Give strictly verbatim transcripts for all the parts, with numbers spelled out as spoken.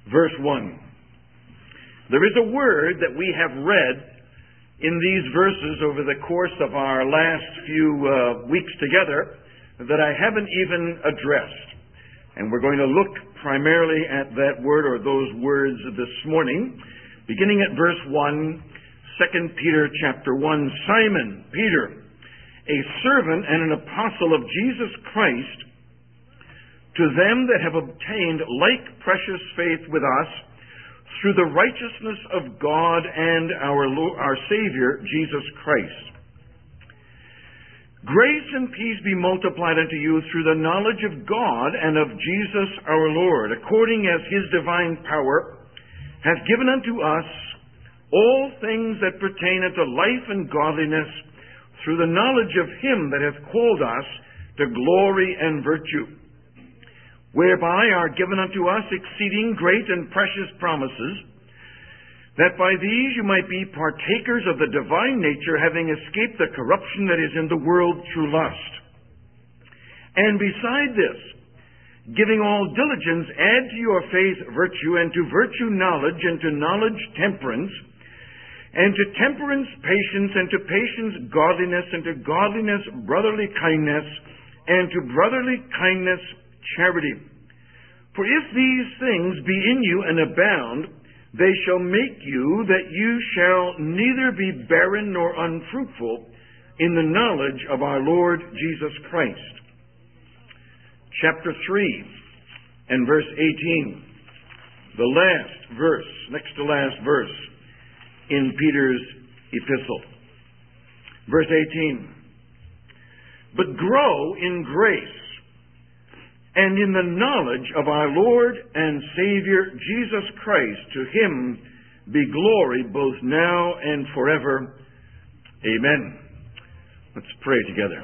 verse one. There is a word that we have read in these verses over the course of our last few uh, weeks together that I haven't even addressed. And we're going to look primarily at that word or those words this morning, beginning at verse one, Second Peter chapter one. Simon, Peter, a servant and an apostle of Jesus Christ, to them that have obtained like precious faith with us through the righteousness of God and our Lord, our Savior, Jesus Christ. Grace and peace be multiplied unto you through the knowledge of God and of Jesus our Lord, according as his divine power hath given unto us all things that pertain unto life and godliness, through the knowledge of him that hath called us to glory and virtue, whereby are given unto us exceeding great and precious promises, that by these you might be partakers of the divine nature, having escaped the corruption that is in the world through lust. And beside this, giving all diligence, add to your faith virtue, and to virtue knowledge, and to knowledge temperance, and to temperance patience, and to patience godliness, and to godliness brotherly kindness, and to brotherly kindness charity. For if these things be in you and abound, they shall make you that you shall neither be barren nor unfruitful in the knowledge of our Lord Jesus Christ. Chapter three and verse eighteen. The last verse, next to last verse in Peter's epistle. Verse eighteen. But grow in grace and in the knowledge of our Lord and Savior Jesus Christ. To him be glory both now and forever. Amen. Let's pray together.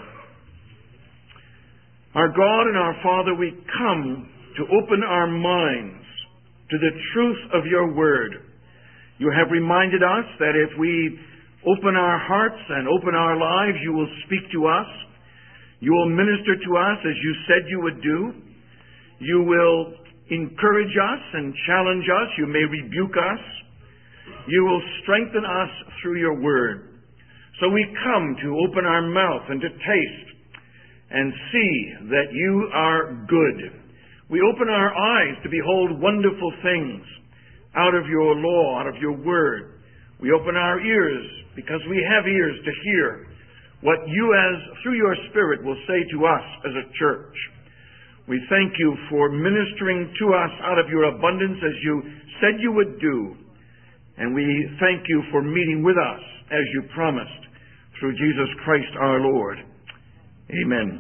Our God and our Father, we come to open our minds to the truth of your word. You have reminded us that if we open our hearts and open our lives, you will speak to us. You will minister to us as you said you would do. You will encourage us and challenge us. You may rebuke us. You will strengthen us through your word. So we come to open our mouth and to taste and see that you are good. We open our eyes to behold wonderful things out of your law, out of your word. We open our ears because we have ears to hear what you, as through your Spirit, will say to us as a church. We thank you for ministering to us out of your abundance as you said you would do. And we thank you for meeting with us as you promised through Jesus Christ our Lord. Amen.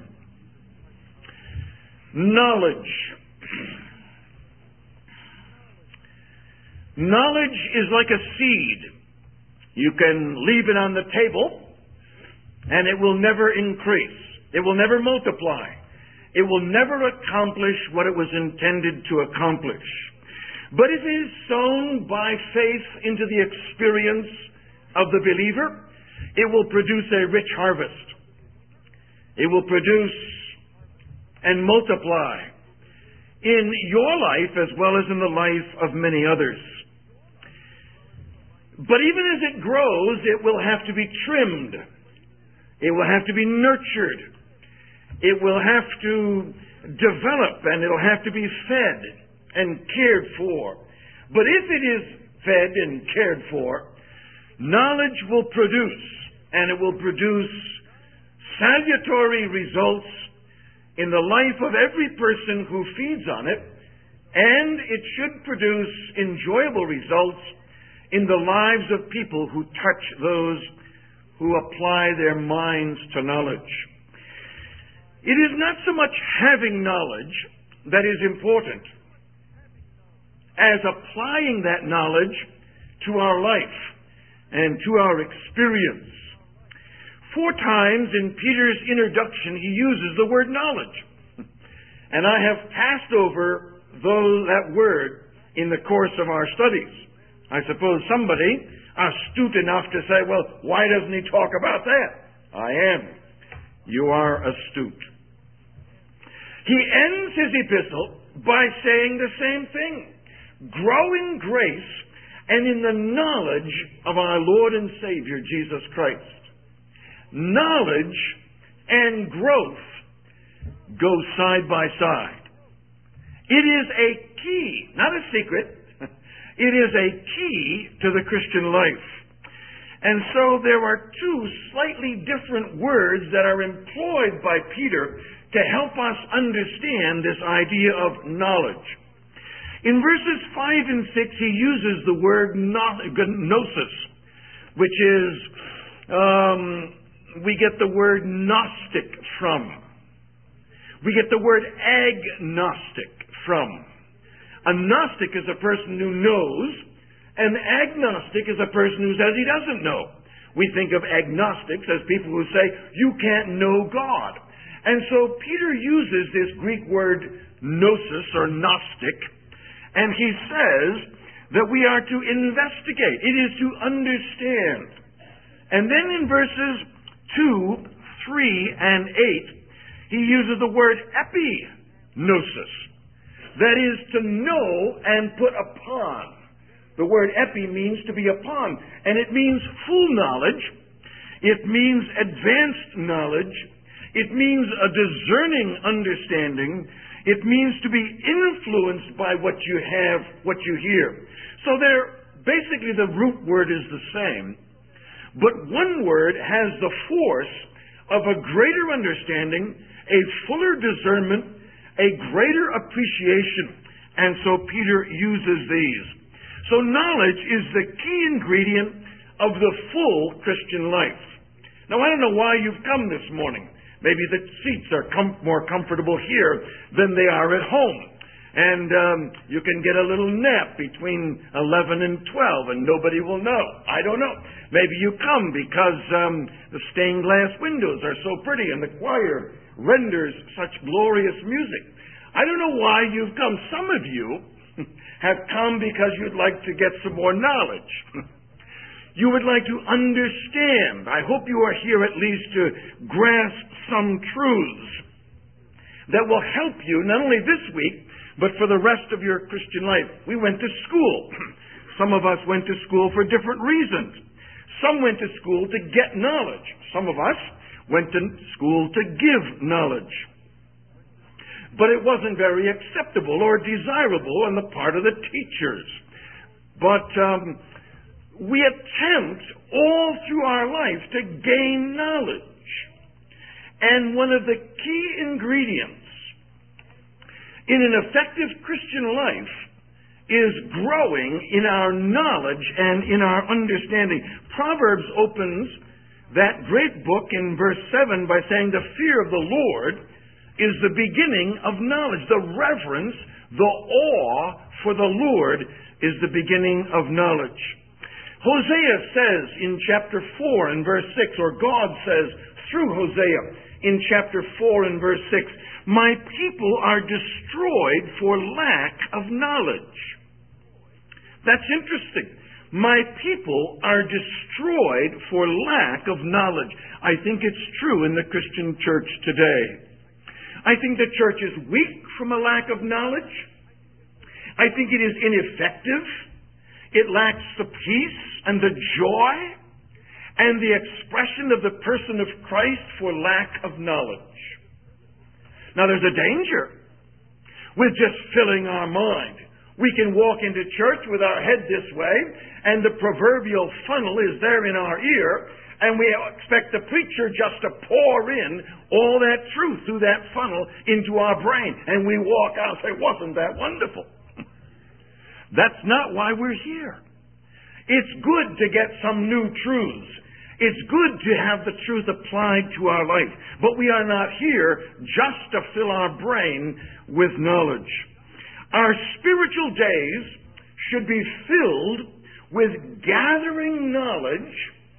Knowledge. Knowledge is like a seed. You can leave it on the table and it will never increase. It will never multiply. It will never accomplish what it was intended to accomplish. But if it is sown by faith into the experience of the believer, it will produce a rich harvest. It will produce and multiply in your life as well as in the life of many others. But even as it grows, it will have to be trimmed. It will have to be nurtured. It will have to develop, and it will have to be fed and cared for. But if it is fed and cared for, knowledge will produce, and it will produce salutary results in the life of every person who feeds on it, and it should produce enjoyable results in the lives of people who touch those who apply their minds to knowledge. It is not so much having knowledge that is important as applying that knowledge to our life and to our experience. Four times in Peter's introduction, he uses the word knowledge. And I have passed over those, that word in the course of our studies. I suppose somebody astute enough to say, well, why doesn't he talk about that? I am. You are astute. He ends his epistle by saying the same thing. grow in grace and in the knowledge of our Lord and Savior, Jesus Christ. Knowledge and growth go side by side. It is a key, not a secret. It is a key to the Christian life. And so there are two slightly different words that are employed by Peter to help us understand this idea of knowledge. In verses five and six, he uses the word gnosis, which is, um, we get the word Gnostic from. We get the word agnostic from. A Gnostic is a person who knows, and agnostic is a person who says he doesn't know. We think of agnostics as people who say, you can't know God. And so Peter uses this Greek word gnosis or Gnostic, and he says that we are to investigate. It is to understand. And then in verses two, three, and eight, he uses the word epignosis. That is to know and put upon. The word epi means to be upon, and it means full knowledge. It means advanced knowledge. It means a discerning understanding. It means to be influenced by what you have, what you hear. So there, basically the root word is the same, but one word has the force of a greater understanding, a fuller discernment, a greater appreciation. And so Peter uses these. So knowledge is the key ingredient of the full Christian life. Now, I don't know why you've come this morning. Maybe the seats are com- more comfortable here than they are at home. And um, you can get a little nap between eleven and twelve and nobody will know. I don't know. Maybe you come because um, the stained glass windows are so pretty and the choir renders such glorious music. I don't know why you've come. Some of you have come because you'd like to get some more knowledge. You would like to understand. I hope you are here at least to grasp some truths that will help you not only this week, but for the rest of your Christian life. We went to school. Some of us went to school for different reasons. Some went to school to get knowledge. Some of us went to school to give knowledge. But it wasn't very acceptable or desirable on the part of the teachers. But um, we attempt all through our life to gain knowledge. And one of the key ingredients in an effective Christian life is growing in our knowledge and in our understanding. Proverbs opens that great book in verse seven by saying, the fear of the Lord is the beginning of knowledge. The reverence, the awe for the Lord is the beginning of knowledge. Hosea says in chapter four and verse six, or God says through Hosea in chapter four and verse six, my people are destroyed for lack of knowledge. That's interesting. My people are destroyed for lack of knowledge. I think it's true in the Christian church today. I think the church is weak from a lack of knowledge. I think it is ineffective. It lacks the peace and the joy and the expression of the person of Christ for lack of knowledge. Now, there's a danger with just filling our mind. We can walk into church with our head this way, and the proverbial funnel is there in our ear, and we expect the preacher just to pour in all that truth through that funnel into our brain. And we walk out and say, wasn't that wonderful? That's not why we're here. It's good to get some new truths. It's good to have the truth applied to our life. But we are not here just to fill our brain with knowledge. Our spiritual days should be filled with gathering knowledge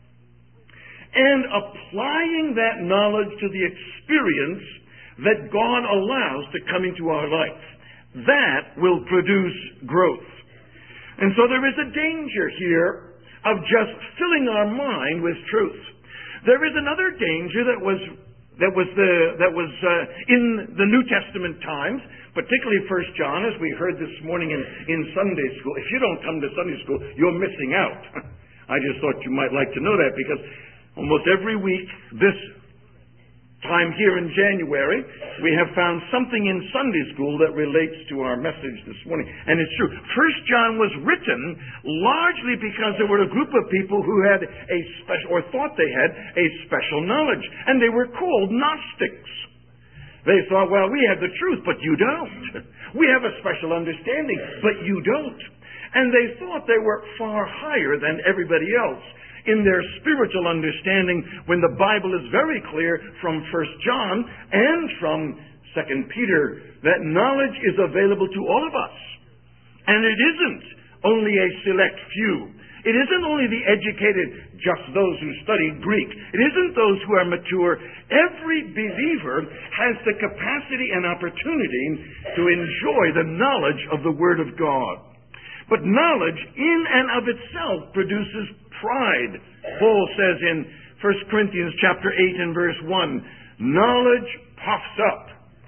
and applying that knowledge to the experience that God allows to come into our life. That will produce growth. And so there is a danger here of just filling our mind with truth. There is another danger that was that was the that was uh, in the New Testament times, particularly First John, as we heard this morning in, in Sunday school. If you don't come to Sunday school, you're missing out. I just thought you might like to know that, because almost every week this time here in January, we have found something in Sunday school that relates to our message this morning. And it's true. First John was written largely because there were a group of people who had a special, or thought they had a special knowledge. And they were called Gnostics. They thought, well, we have the truth, but you don't. We have a special understanding, but you don't. And they thought they were far higher than everybody else in their spiritual understanding, when the Bible is very clear from First John and from Second Peter that knowledge is available to all of us. And it isn't only a select few. It isn't only the educated, just those who study Greek. It isn't those who are mature. Every believer has the capacity and opportunity to enjoy the knowledge of the Word of God. But knowledge in and of itself produces pride. Paul says in First Corinthians chapter eight and verse one, knowledge puffs up,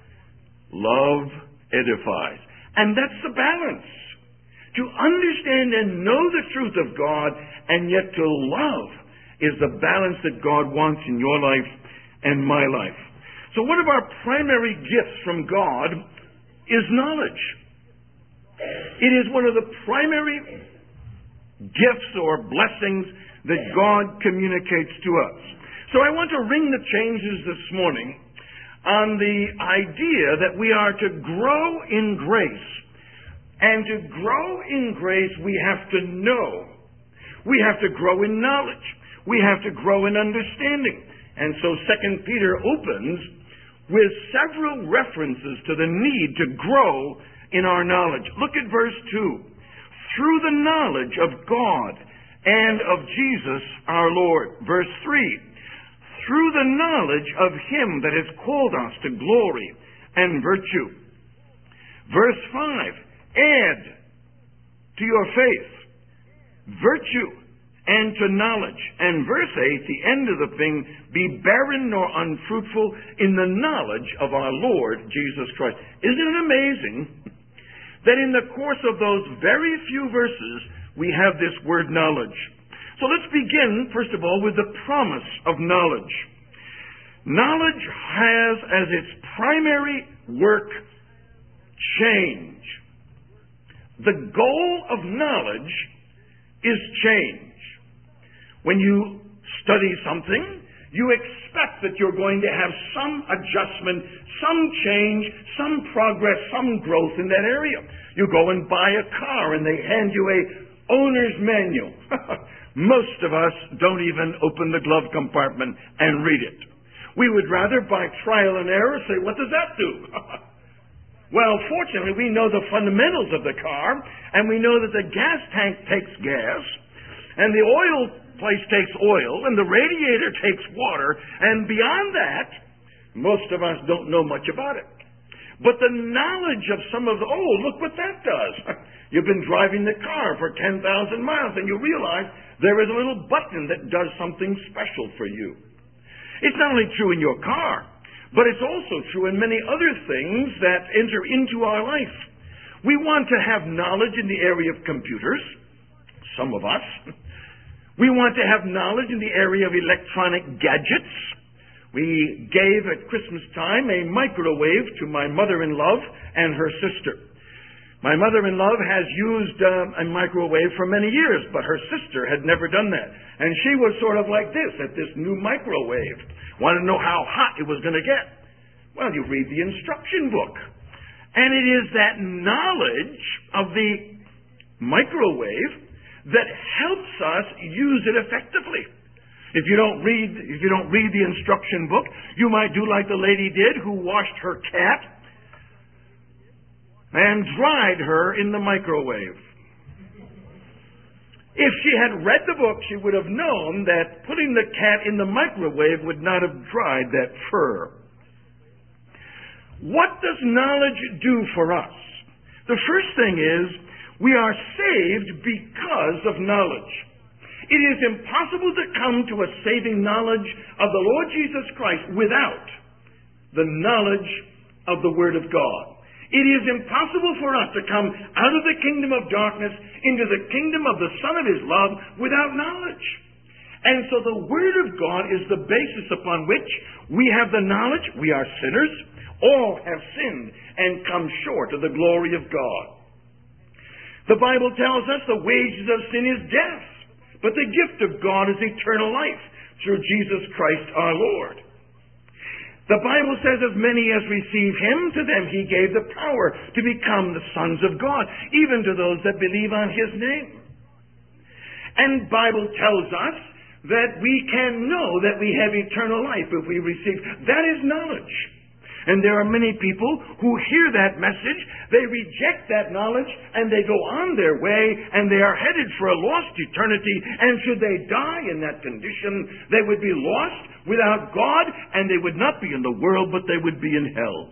love edifies. And that's the balance. To understand and know the truth of God and yet to love is the balance that God wants in your life and my life. So one of our primary gifts from God is knowledge. It is one of the primary gifts or blessings that God communicates to us. So I want to ring the changes this morning on the idea that we are to grow in grace. And to grow in grace, we have to know. We have to grow in knowledge. We have to grow in understanding. And so Second Peter opens with several references to the need to grow in our knowledge. Look at verse two. Through the knowledge of God and of Jesus our Lord. Verse three. Through the knowledge of Him that has called us to glory and virtue. Verse five. Add to your faith virtue and to knowledge. And verse eight, the end of the thing, be barren nor unfruitful in the knowledge of our Lord Jesus Christ. Isn't it amazing that in the course of those very few verses, we have this word knowledge? So let's begin, first of all, with the promise of knowledge. Knowledge has as its primary work change. The goal of knowledge is change. When you study something, you expect that you're going to have some adjustment, some change, some progress, some growth in that area. You go and buy a car and they hand you a owner's manual. Most of us don't even open the glove compartment and read it. We would rather by trial and error say, what does that do? Well, fortunately, we know the fundamentals of the car, and we know that the gas tank takes gas, and the oil place takes oil, and the radiator takes water, and beyond that, most of us don't know much about it. But the knowledge of some of the, oh, look what that does. You've been driving the car for ten thousand miles, and you realize there is a little button that does something special for you. It's not only true in your car, but it's also true in many other things that enter into our life. We want to have knowledge in the area of computers, some of us. We want to have knowledge in the area of electronic gadgets. We gave at Christmas time a microwave to my mother-in-law and her sister. My mother-in-law has used uh, a microwave for many years, but her sister had never done that. And she was sort of like this at this new microwave. Wanted to know how hot it was going to get. Well, you read the instruction book. And it is that knowledge of the microwave that helps us use it effectively. If you don't read, if you don't read the instruction book, you might do like the lady did who washed her cat and dried her in the microwave. If she had read the book, she would have known that putting the cat in the microwave would not have dried that fur. What does knowledge do for us? The first thing is, we are saved because of knowledge. It is impossible to come to a saving knowledge of the Lord Jesus Christ without the knowledge of the Word of God. It is impossible for us to come out of the kingdom of darkness into the kingdom of the Son of His love without knowledge. And so the Word of God is the basis upon which we have the knowledge. We are sinners. All have sinned and come short of the glory of God. The Bible tells us the wages of sin is death, but the gift of God is eternal life through Jesus Christ our Lord. The Bible says, as many as receive Him, to them He gave the power to become the sons of God, even to those that believe on His name. And the Bible tells us that we can know that we have eternal life if we receive. That is knowledge. And there are many people who hear that message, they reject that knowledge, and they go on their way, and they are headed for a lost eternity. And should they die in that condition, they would be lost without God, and they would not be in the world, but they would be in hell.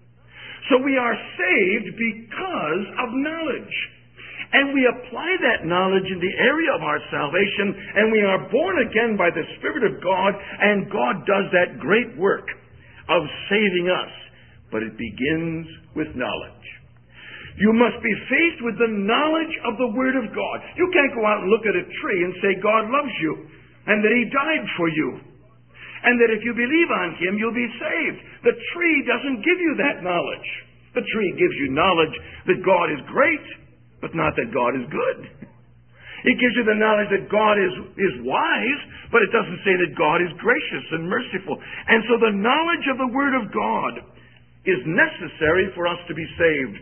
So we are saved because of knowledge. And we apply that knowledge in the area of our salvation, and we are born again by the Spirit of God, and God does that great work of saving us. But it begins with knowledge. You must be faced with the knowledge of the Word of God. You can't go out and look at a tree and say God loves you, and that He died for you, and that if you believe on Him, you'll be saved. The tree doesn't give you that knowledge. The tree gives you knowledge that God is great, but not that God is good. It gives you the knowledge that God is, is wise, but it doesn't say that God is gracious and merciful. And so the knowledge of the Word of God is necessary for us to be saved.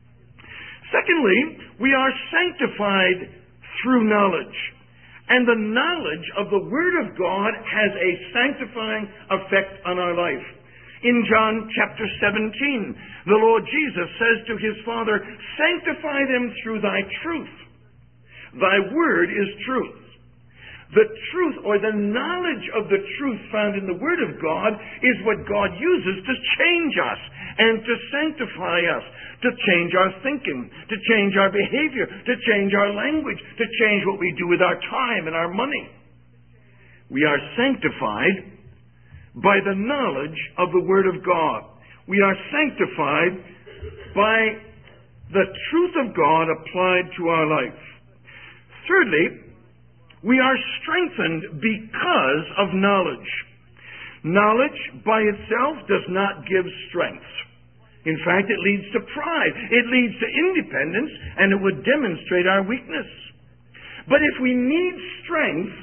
Secondly, we are sanctified through knowledge. And the knowledge of the Word of God has a sanctifying effect on our life. In John chapter seventeen, the Lord Jesus says to His Father, "Sanctify them through Thy truth. Thy word is truth." The truth, or the knowledge of the truth found in the Word of God, is what God uses to change us and to sanctify us, to change our thinking, to change our behavior, to change our language, to change what we do with our time and our money. We are sanctified by the knowledge of the Word of God. We are sanctified by the truth of God applied to our life. Thirdly, we are strengthened because of knowledge. Knowledge by itself does not give strength. In fact, it leads to pride. It leads to independence, and it would demonstrate our weakness. But if we need strength,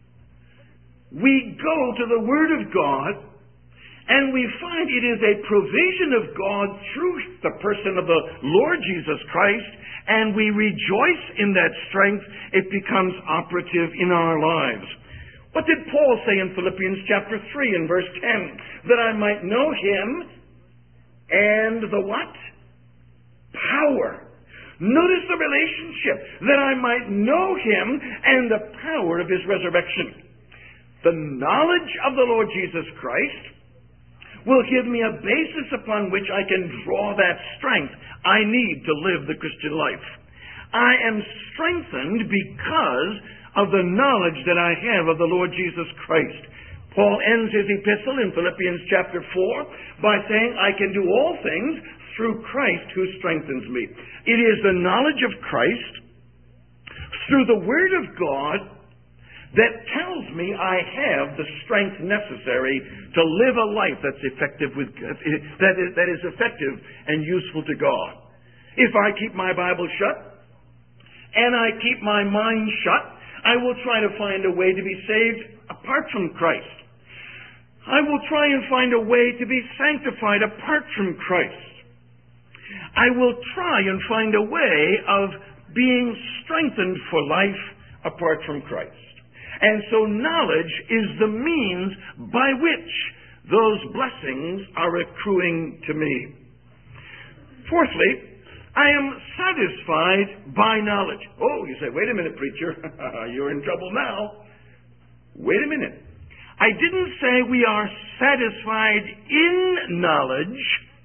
we go to the Word of God, and we find it is a provision of God through the person of the Lord Jesus Christ, and we rejoice in that strength. It becomes operative in our lives. What did Paul say in Philippians chapter three and verse ten? That I might know Him and the what? Power. Notice the relationship. That I might know Him and the power of His resurrection. The knowledge of the Lord Jesus Christ will give me a basis upon which I can draw that strength I need to live the Christian life. I am strengthened because of the knowledge that I have of the Lord Jesus Christ. Paul ends his epistle in Philippians chapter four by saying, "I can do all things through Christ who strengthens me." It is the knowledge of Christ through the Word of God that tells me I have the strength necessary to live a life that's effective with that is, that is effective and useful to God. If I keep my Bible shut and I keep my mind shut, I will try to find a way to be saved apart from Christ. I will try and find a way to be sanctified apart from Christ. I will try and find a way of being strengthened for life apart from Christ. And so knowledge is the means by which those blessings are accruing to me. Fourthly, I am satisfied by knowledge. Oh, you say, wait a minute, preacher. You're in trouble now. Wait a minute. I didn't say we are satisfied in knowledge.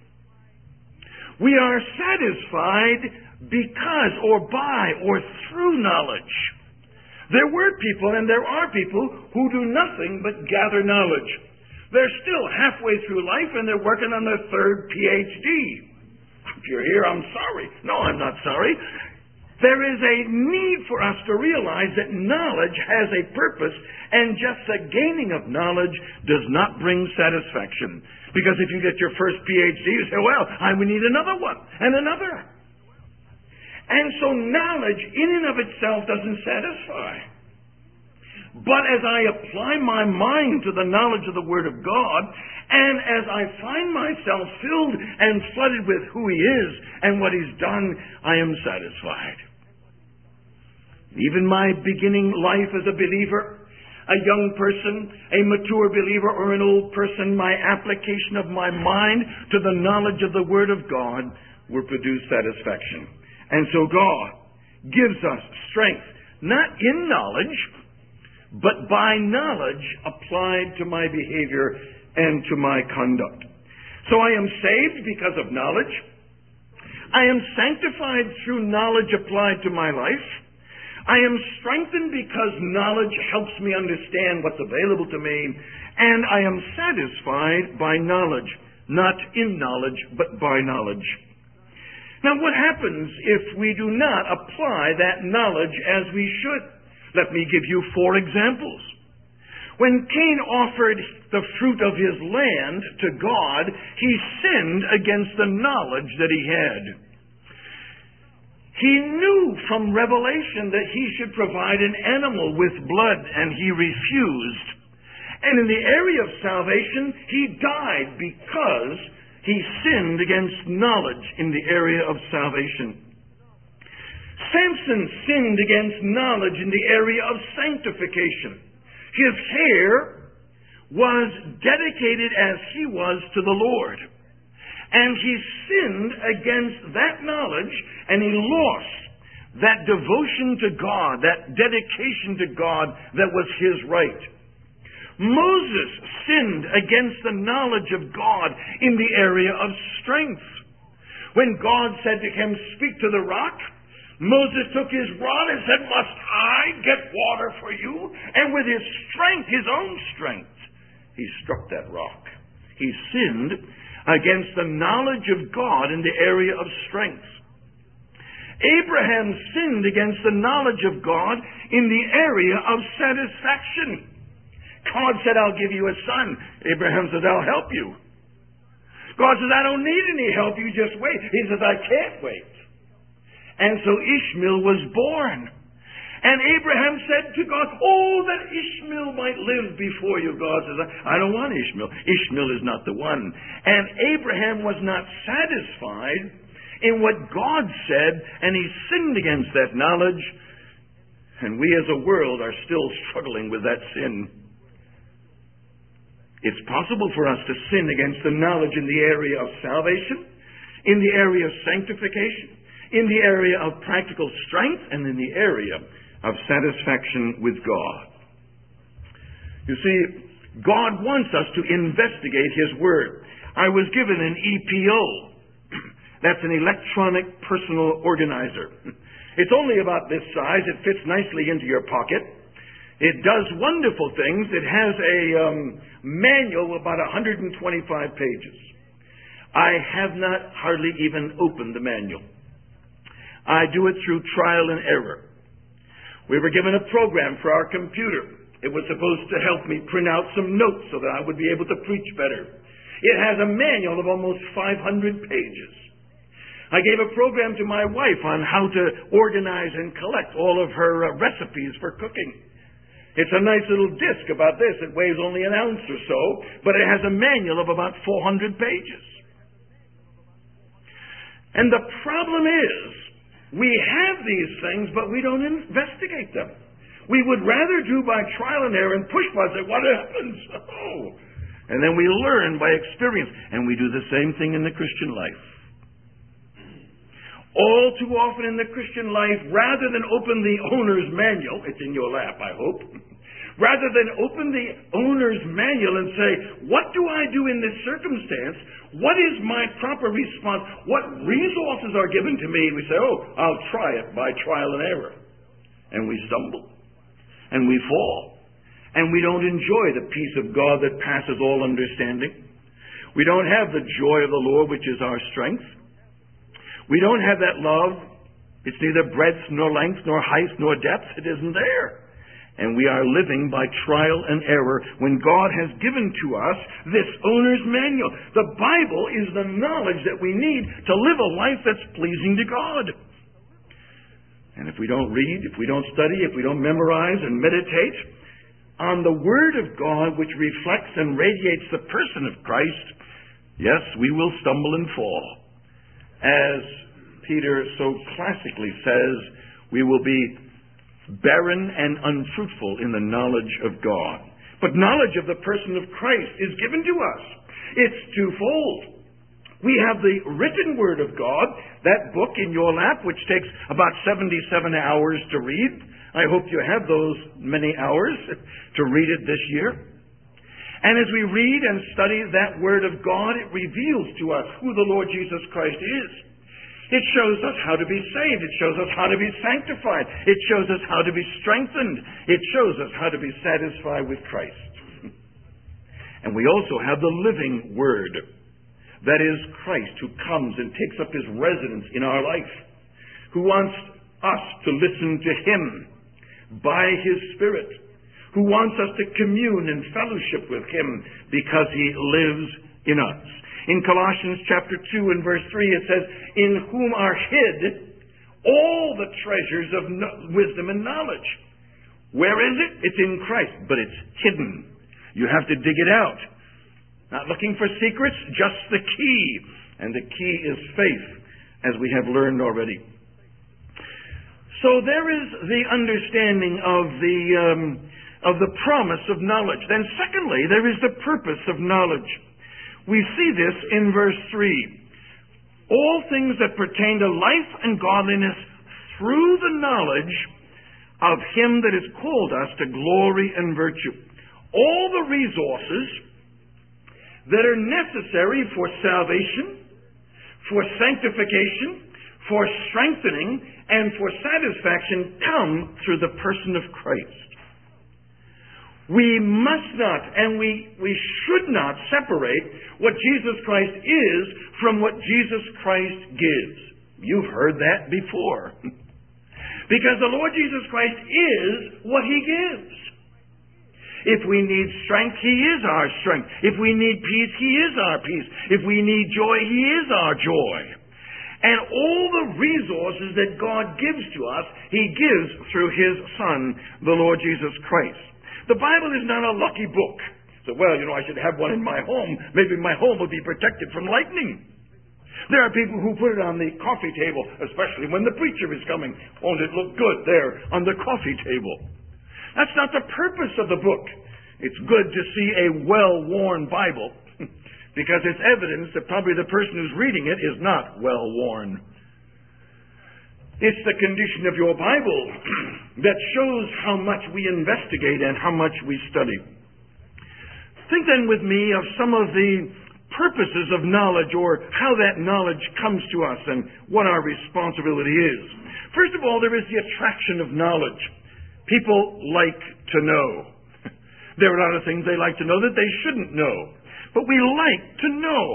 We are satisfied because or by or through knowledge. There were people and there are people who do nothing but gather knowledge. They're still halfway through life and they're working on their third P H D. If you're here, I'm sorry. No, I'm not sorry. There is a need for us to realize that knowledge has a purpose, and just the gaining of knowledge does not bring satisfaction. Because if you get your first P H D, you say, well, I would need another one, and another. And so knowledge in and of itself doesn't satisfy. But as I apply my mind to the knowledge of the Word of God, and as I find myself filled and flooded with who He is and what He's done, I am satisfied. Even my beginning life as a believer, a young person, a mature believer, or an old person, my application of my mind to the knowledge of the Word of God will produce satisfaction. And so God gives us strength, not in knowledge, but by knowledge applied to my behavior and to my conduct. So I am saved because of knowledge. I am sanctified through knowledge applied to my life. I am strengthened because knowledge helps me understand what's available to me. And I am satisfied by knowledge, not in knowledge, but by knowledge. Now, what happens if we do not apply that knowledge as we should? Let me give you four examples. When Cain offered the fruit of his land to God, he sinned against the knowledge that he had. He knew from Revelation that he should provide an animal with blood, and he refused. And in the area of salvation, he died because he sinned against knowledge in the area of salvation. Samson sinned against knowledge in the area of sanctification. His hair was dedicated as he was to the Lord. And he sinned against that knowledge, and he lost that devotion to God, that dedication to God that was his right. Moses sinned against the knowledge of God in the area of strength. When God said to him, "Speak to the rock," Moses took his rod and said, "Must I get water for you?" And with his strength, his own strength, he struck that rock. He sinned against the knowledge of God in the area of strength. Abraham sinned against the knowledge of God in the area of satisfaction. God said, "I'll give you a son." Abraham says, "I'll help you." God says, "I don't need any help. You just wait." He says, "I can't wait." And so Ishmael was born. And Abraham said to God, "Oh, that Ishmael might live before you." God says, "I don't want Ishmael. Ishmael is not the one." And Abraham was not satisfied in what God said, and he sinned against that knowledge. And we as a world are still struggling with that sin. It's possible for us to sin against the knowledge in the area of salvation, in the area of sanctification, in the area of practical strength, and in the area of satisfaction with God. You see, God wants us to investigate His Word. I was given an E P O. That's an electronic personal organizer. It's only about this size. It fits nicely into your pocket. It does wonderful things. It has a um, manual about one hundred twenty-five pages. I have not hardly even opened the manual. I do it through trial and error. We were given a program for our computer. It was supposed to help me print out some notes so that I would be able to preach better. It has a manual of almost five hundred pages. I gave a program to my wife on how to organize and collect all of her uh, recipes for cooking. It's a nice little disc about this. It weighs only an ounce or so, but it has a manual of about four hundred pages. And the problem is, we have these things, but we don't investigate them. We would rather do by trial and error and push by and say, "What happens?" Oh. And then we learn by experience. And we do the same thing in the Christian life. All too often in the Christian life, rather than open the owner's manual, it's in your lap, I hope, rather than open the owner's manual and say, "What do I do in this circumstance? What is my proper response? What resources are given to me?" We say, "Oh, I'll try it by trial and error." And we stumble. And we fall. and we don't enjoy the peace of God that passes all understanding. We don't have the joy of the Lord, which is our strength. We don't have that love. It's neither breadth, nor length, nor height, nor depth. It isn't there. And we are living by trial and error when God has given to us this owner's manual. The Bible is the knowledge that we need to live a life that's pleasing to God. And if we don't read, if we don't study, if we don't memorize and meditate on the Word of God, which reflects and radiates the person of Christ, yes, we will stumble and fall. As Peter so classically says, we will be barren and unfruitful in the knowledge of God. But knowledge of the person of Christ is given to us. It's twofold. We have the written Word of God, that book in your lap, which takes about seventy-seven hours to read. I hope you have those many hours to read it this year. And as we read and study that Word of God, it reveals to us who the Lord Jesus Christ is. It shows us how to be saved. It shows us how to be sanctified. It shows us how to be strengthened. It shows us how to be satisfied with Christ. And we also have the living Word. That is Christ, who comes and takes up His residence in our life, who wants us to listen to Him by His Spirit, who wants us to commune and fellowship with Him because He lives in us. In Colossians chapter two and verse three, it says, "In whom are hid all the treasures of wisdom and knowledge." Where is it? It's in Christ, but it's hidden. You have to dig it out. Not looking for secrets, just the key. And the key is faith, as we have learned already. So there is the understanding of the, um, of the promise of knowledge. Then secondly, there is the purpose of knowledge. We see this in verse three. All things that pertain to life and godliness through the knowledge of Him that has called us to glory and virtue. All the resources that are necessary for salvation, for sanctification, for strengthening, and for satisfaction come through the person of Christ. We must not and we, we should not separate what Jesus Christ is from what Jesus Christ gives. You've heard that before. Because the Lord Jesus Christ is what He gives. If we need strength, He is our strength. If we need peace, He is our peace. If we need joy, He is our joy. And all the resources that God gives to us, He gives through His Son, the Lord Jesus Christ. The Bible is not a lucky book. So, well, you know, I should have one in my home. Maybe my home will be protected from lightning. There are people who put it on the coffee table, especially when the preacher is coming. Won't it look good there on the coffee table? That's not the purpose of the book. It's good to see a well-worn Bible because it's evidence that probably the person who's reading it is not well-worn. It's the condition of your Bible that shows how much we investigate and how much we study. Think then with me of some of the purposes of knowledge, or how that knowledge comes to us and what our responsibility is. First of all, there is the attraction of knowledge. People like to know. There are a lot of things they like to know that they shouldn't know. But we like to know.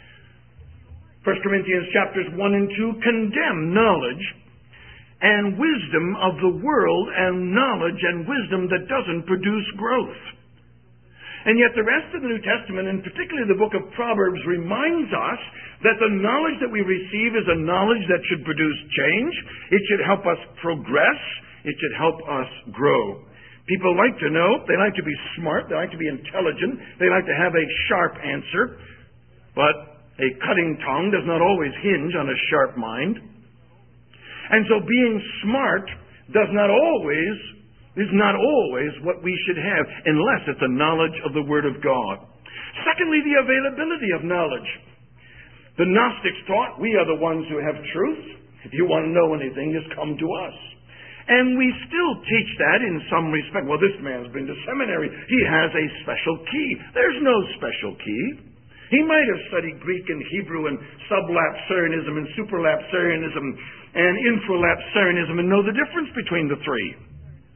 First Corinthians chapters one and two condemn knowledge and wisdom of the world, and knowledge and wisdom that doesn't produce growth. And yet the rest of the New Testament, and particularly the book of Proverbs, reminds us that the knowledge that we receive is a knowledge that should produce change. It should help us progress. It should help us grow. People like to know. They like to be smart. They like to be intelligent. They like to have a sharp answer. But a cutting tongue does not always hinge on a sharp mind. And so being smart does not always, is not always what we should have, unless it's a knowledge of the Word of God. Secondly, the availability of knowledge. The Gnostics taught, we are the ones who have truth. If you want to know anything, just come to us. And we still teach that in some respect. Well, this man's been to seminary. He has a special key. There's no special key. He might have studied Greek and Hebrew and sublapsarianism and supralapsarianism and infralapsarianism and know the difference between the three.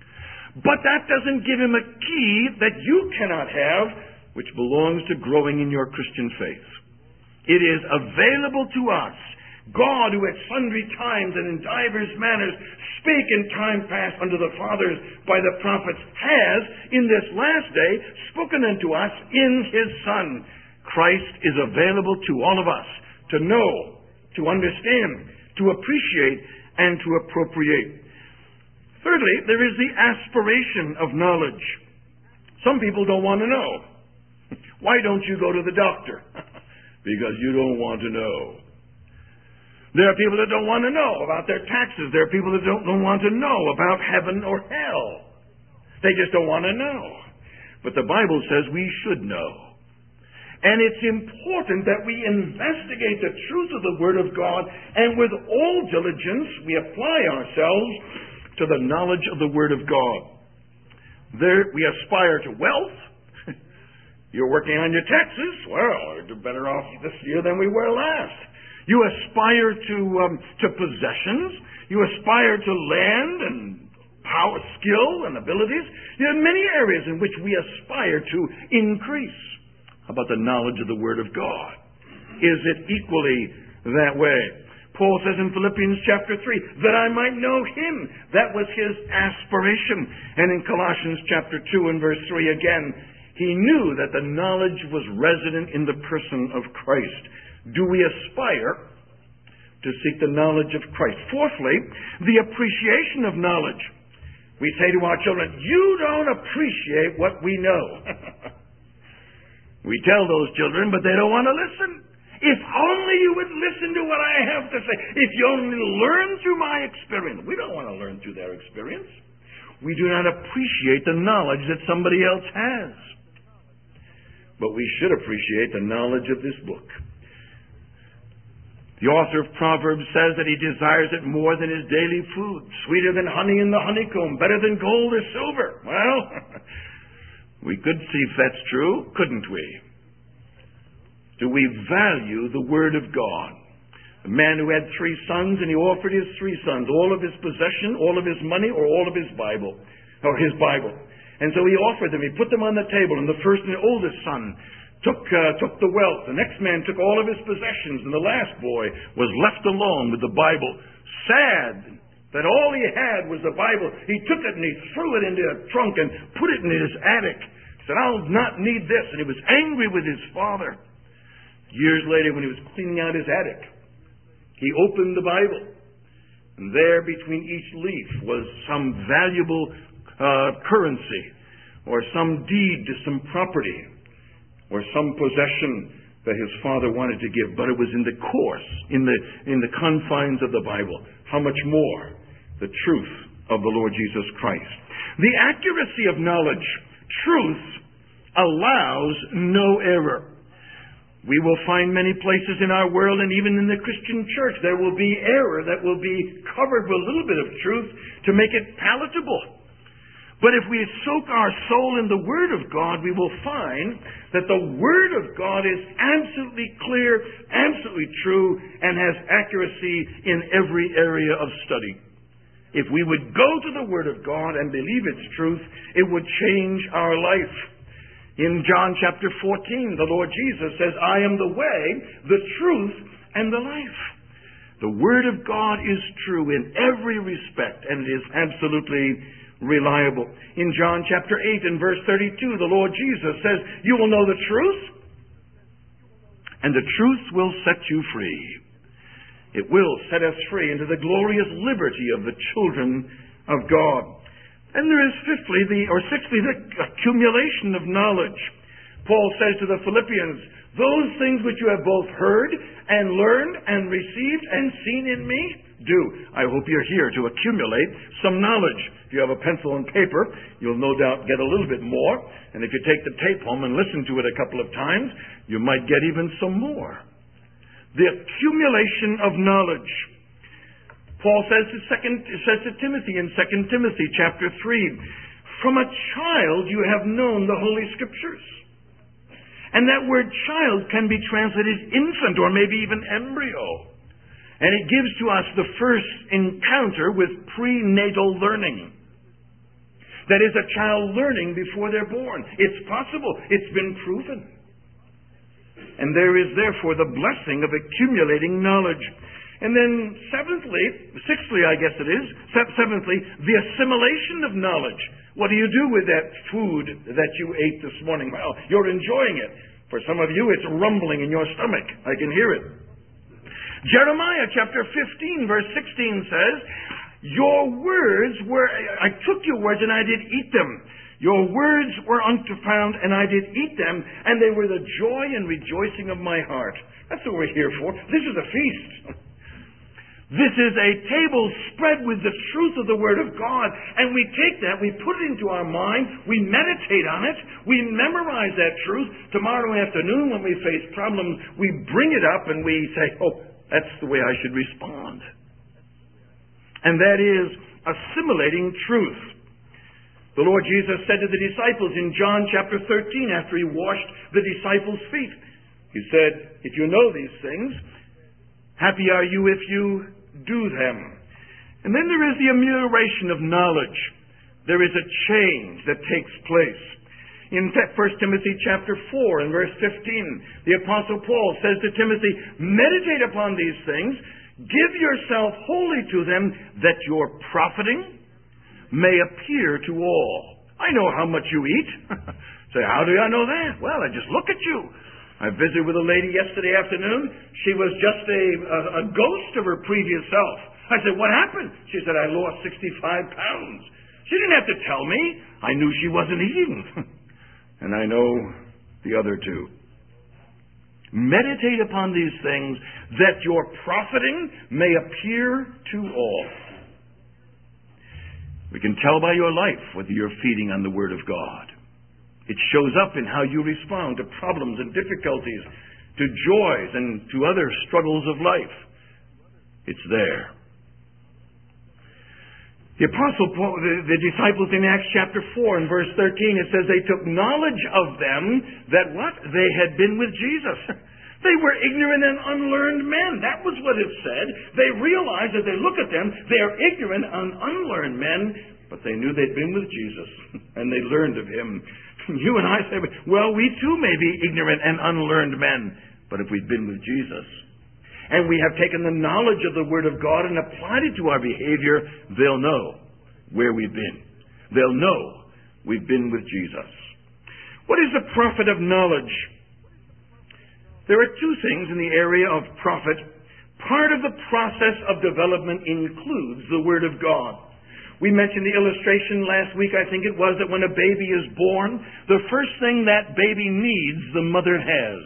But that doesn't give him a key that you cannot have, which belongs to growing in your Christian faith. It is available to us. God, who at sundry times and in divers manners spake in time past unto the fathers by the prophets, has in this last day spoken unto us in his Son. Christ is available to all of us to know, to understand, to appreciate, and to appropriate. Thirdly, there is the aspiration of knowledge. Some people don't want to know. Why don't you go to the doctor? Because you don't want to know. There are people that don't want to know about their taxes. There are people that don't, don't want to know about heaven or hell. They just don't want to know. But the Bible says we should know. And it's important that we investigate the truth of the Word of God, and with all diligence we apply ourselves to the knowledge of the Word of God. There, we aspire to wealth. You're working on your taxes. Well, we're better off this year than we were last. You aspire to um, to possessions. You aspire to land and power, skill, and abilities. There are many areas in which we aspire to increase. How about the knowledge of the Word of God? Is it equally that way? Paul says in Philippians chapter three, that I might know Him. That was his aspiration. And in Colossians chapter two and verse three again, he knew that the knowledge was resident in the person of Christ. Do we aspire to seek the knowledge of Christ? Fourthly, the appreciation of knowledge. We say to our children, you don't appreciate what we know. We tell those children, but they don't want to listen. If only you would listen to what I have to say. If you only learn through my experience. We don't want to learn through their experience. We do not appreciate the knowledge that somebody else has. But we should appreciate the knowledge of this book. The author of Proverbs says that he desires it more than his daily food, sweeter than honey in the honeycomb, better than gold or silver. Well, we could see if that's true, couldn't we? Do we value the Word of God? A man who had three sons, and he offered his three sons all of his possession, all of his money, or all of his Bible, or his Bible. And so he offered them, he put them on the table, and the first and the oldest son took uh, took the wealth. The next man took all of his possessions, and the last boy was left alone with the Bible. Sad that all he had was the Bible. He took it and he threw it into a trunk and put it in his attic. He said, I'll not need this. And he was angry with his father. Years later, when he was cleaning out his attic, he opened the Bible. And there between each leaf was some valuable uh, currency, or some deed to some property, or some possession that his father wanted to give. But it was in the course, in the in the confines of the Bible. How much more the truth of the Lord Jesus Christ. The accuracy of knowledge. Truth allows no error. We will find many places in our world, and even in the Christian church, there will be error that will be covered with a little bit of truth to make it palatable. But if we soak our soul in the Word of God, we will find that the Word of God is absolutely clear, absolutely true, and has accuracy in every area of study. If we would go to the Word of God and believe its truth, it would change our life. In John chapter fourteen, the Lord Jesus says, I am the way, the truth, and the life. The Word of God is true in every respect, and it is absolutely reliable. In John chapter eight and verse thirty-two, the Lord Jesus says, you will know the truth, and the truth will set you free. It will set us free into the glorious liberty of the children of God. And there is fifthly, the, or sixthly, the accumulation of knowledge. Paul says to the Philippians, those things which you have both heard and learned and received and seen in me, do. I hope you're here to accumulate some knowledge. If you have a pencil and paper, you'll no doubt get a little bit more. And if you take the tape home and listen to it a couple of times, you might get even some more. The accumulation of knowledge. Paul says to, second, says to Timothy in Second Timothy chapter three, from a child you have known the Holy Scriptures. And that word child can be translated infant or maybe even embryo. And it gives to us the first encounter with prenatal learning. That is, a child learning before they're born. It's possible. It's been proven. And there is therefore the blessing of accumulating knowledge. And then seventhly, sixthly I guess it is, seventhly, the assimilation of knowledge. What do you do with that food that you ate this morning? Well, you're enjoying it. For some of you, it's rumbling in your stomach. I can hear it. Jeremiah chapter fifteen, verse sixteen says, your words were, I took your words and I did eat them. Your words were unfound and I did eat them, and they were the joy and rejoicing of my heart. That's what we're here for. This is a feast. This is a table spread with the truth of the Word of God, and we take that, we put it into our mind, we meditate on it, we memorize that truth. Tomorrow afternoon when we face problems, we bring it up and we say, oh, that's the way I should respond. And that is assimilating truth. The Lord Jesus said to the disciples in John chapter thirteen, after he washed the disciples' feet, he said, if you know these things, happy are you if you do them. And then there is the amelioration of knowledge. There is a change that takes place. In First Timothy chapter four and verse fifteen, the Apostle Paul says to Timothy, meditate upon these things, give yourself wholly to them, that your profiting may appear to all. I know how much you eat. Say, how do I know that? Well, I just look at you. I visited with a lady yesterday afternoon. She was just a, a, a ghost of her previous self. I said, what happened? She said, I lost sixty-five pounds. She didn't have to tell me. I knew she wasn't eating. And I know the other two. Meditate upon these things, that your profiting may appear to all. We can tell by your life whether you're feeding on the Word of God. It shows up in how you respond to problems and difficulties, to joys and to other struggles of life. It's there. The Apostle Paul, the, the disciples in Acts chapter four and verse thirteen, it says they took knowledge of them that what? They had been with Jesus. They were ignorant and unlearned men. That was what it said. They realized as they look at them, they are ignorant and unlearned men, but they knew they'd been with Jesus, and they learned of Him. You and I say, well, we too may be ignorant and unlearned men, but if we've been with Jesus, and we have taken the knowledge of the Word of God and applied it to our behavior, they'll know where we've been. They'll know we've been with Jesus. What is the profit of knowledge? There are two things in the area of profit. Part of the process of development includes the Word of God. We mentioned the illustration last week, I think it was, that when a baby is born, the first thing that baby needs, the mother has.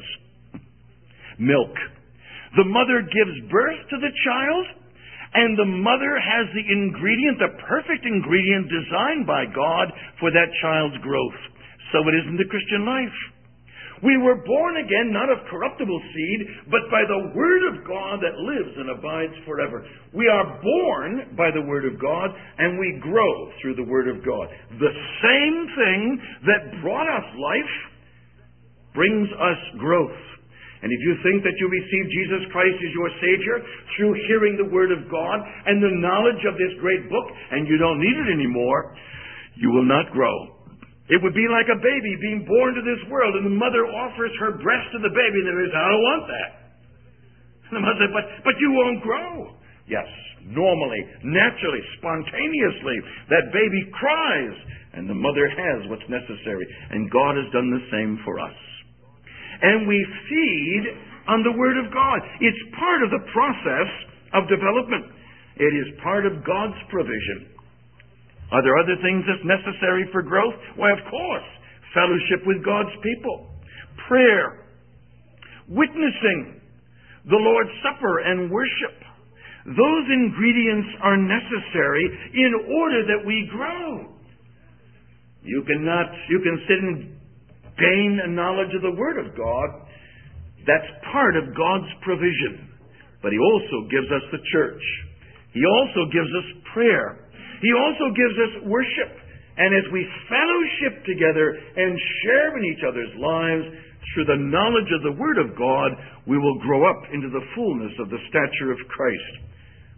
Milk. The mother gives birth to the child, and the mother has the ingredient, the perfect ingredient designed by God for that child's growth. So it is in the Christian life. We were born again, not of corruptible seed, but by the Word of God that lives and abides forever. We are born by the Word of God, and we grow through the Word of God. The same thing that brought us life brings us growth. And if you think that you receive Jesus Christ as your Savior through hearing the Word of God and the knowledge of this great book, and you don't need it anymore, you will not grow. It would be like a baby being born to this world, and the mother offers her breast to the baby, and the baby says, I don't want that. And the mother says, but, but you won't grow. Yes, normally, naturally, spontaneously, that baby cries, and the mother has what's necessary. And God has done the same for us. And we feed on the Word of God. It's part of the process of development. It is part of God's provision. Are there other things that's necessary for growth? Why, of course. Fellowship with God's people. Prayer. Witnessing. The Lord's Supper and worship. Those ingredients are necessary in order that we grow. You cannot, you can sit and gain a knowledge of the Word of God. That's part of God's provision. But He also gives us the church. He also gives us prayer. He also gives us worship. And as we fellowship together and share in each other's lives through the knowledge of the Word of God, we will grow up into the fullness of the stature of Christ.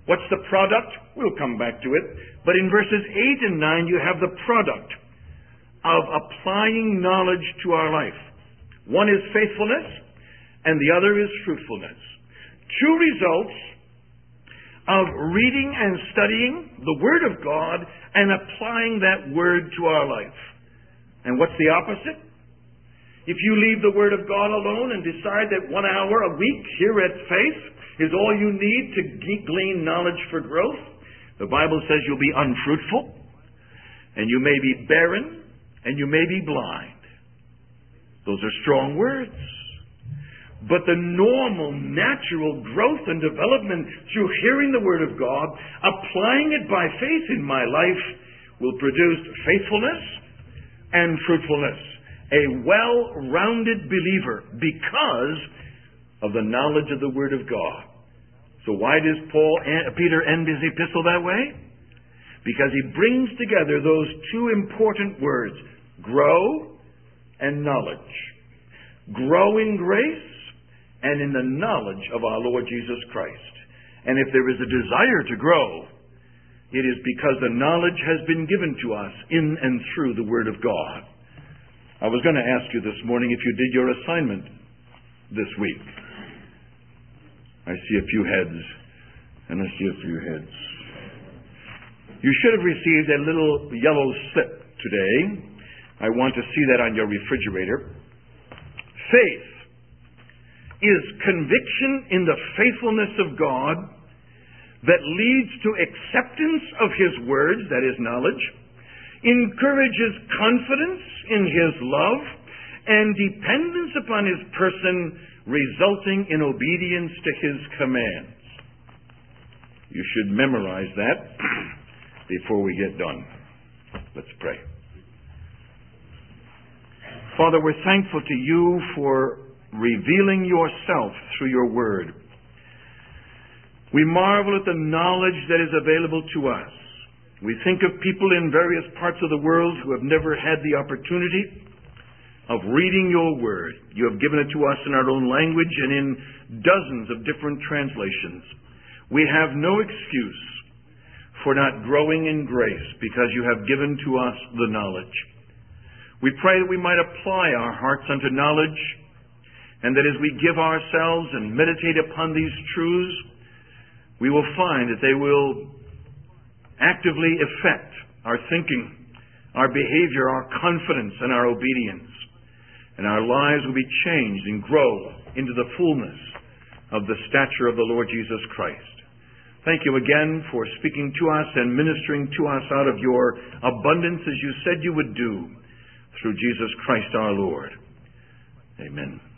What's the product? We'll come back to it. But in verses eight and nine, you have the product of applying knowledge to our life. One is faithfulness, and the other is fruitfulness. Two results of reading and studying the Word of God and applying that Word to our life. And what's the opposite? If you leave the Word of God alone and decide that one hour a week here at Faith is all you need to glean knowledge for growth, the Bible says you'll be unfruitful, and you may be barren, and you may be blind. Those are strong words. But the normal, natural growth and development through hearing the Word of God, applying it by faith in my life, will produce faithfulness and fruitfulness. A well-rounded believer because of the knowledge of the Word of God. So why does Paul, Peter end his epistle that way? Because he brings together those two important words, grow and knowledge. Grow in grace and in the knowledge of our Lord Jesus Christ. And if there is a desire to grow, it is because the knowledge has been given to us in and through the Word of God. I was going to ask you this morning if you did your assignment this week. I see a few heads, and I see a few heads. You should have received a little yellow slip today. I want to see that on your refrigerator. Faith is conviction in the faithfulness of God that leads to acceptance of His words, that is knowledge, encourages confidence in His love, and dependence upon His person, resulting in obedience to His commands. You should memorize that before we get done. Let's pray. Father, we're thankful to You for revealing Yourself through Your Word. We marvel at the knowledge that is available to us. We think of people in various parts of the world who have never had the opportunity of reading Your Word. You have given it to us in our own language and in dozens of different translations. We have no excuse for not growing in grace because You have given to us the knowledge. We pray that we might apply our hearts unto knowledge, and that as we give ourselves and meditate upon these truths, we will find that they will actively affect our thinking, our behavior, our confidence, and our obedience. And our lives will be changed and grow into the fullness of the stature of the Lord Jesus Christ. Thank You again for speaking to us and ministering to us out of Your abundance as You said You would do through Jesus Christ our Lord. Amen.